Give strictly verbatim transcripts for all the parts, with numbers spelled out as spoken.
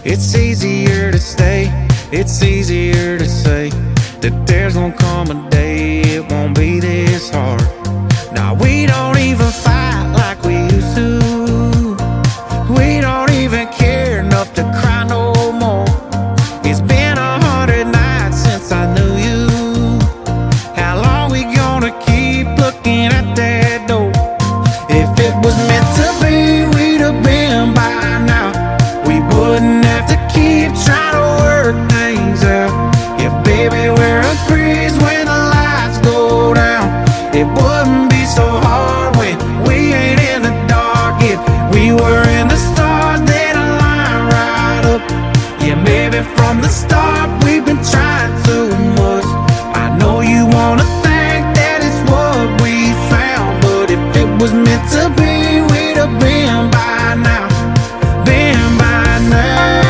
It's easier to stay, it's easier to say that there's gonna come a day it won't be this hard. Now we don't even fight like we used to. We don't even care enough to cry no more. It's been a hundred nights since I knew you. How long we gonna keep looking at that door? If it was meant to be, we'd have been by now. We wouldn't have to keep trying to work things out. Yeah, baby, we're a breeze when the lights go down. It wouldn't be so hard when we ain't in the dark. If we were in the stars, they'd align right up. Yeah, maybe from the start we've been trying too much. I know you wanna think that it's what we found, but if it was meant to be, we'd have been by now. Been by now.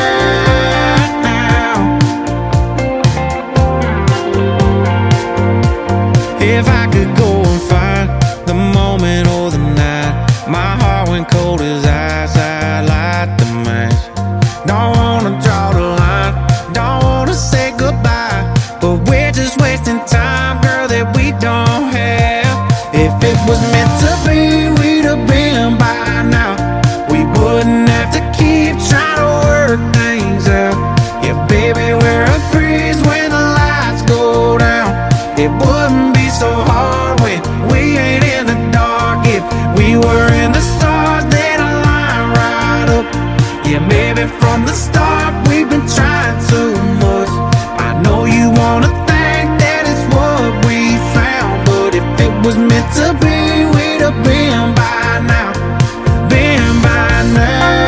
If I could go and find the moment or the night my heart went cold as ice, I'd light the match. Don't wanna draw the line, don't wanna say goodbye, but we're just wasting time, girl, that we don't have. If it was meant to be, we'd have been by now. We wouldn't have to keep trying to work things out. Yeah, baby, we're a breeze when the lights go down. It wouldn't be so hard when we ain't in the dark. If we were in the stars, they'd align right up. Yeah, maybe from the start we've been trying too much. I know you wanna think that it's what we found, but if it was meant to be, we'd have been by now. Been by now.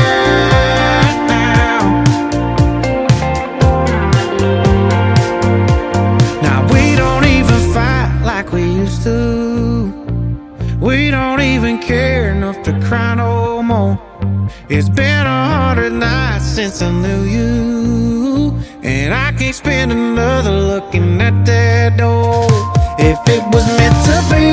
Now we don't even fight like we used to. We don't even care enough to cry no more. It's been a hundred nights since I knew you, and I can't spend another looking at that door. If it was meant to be,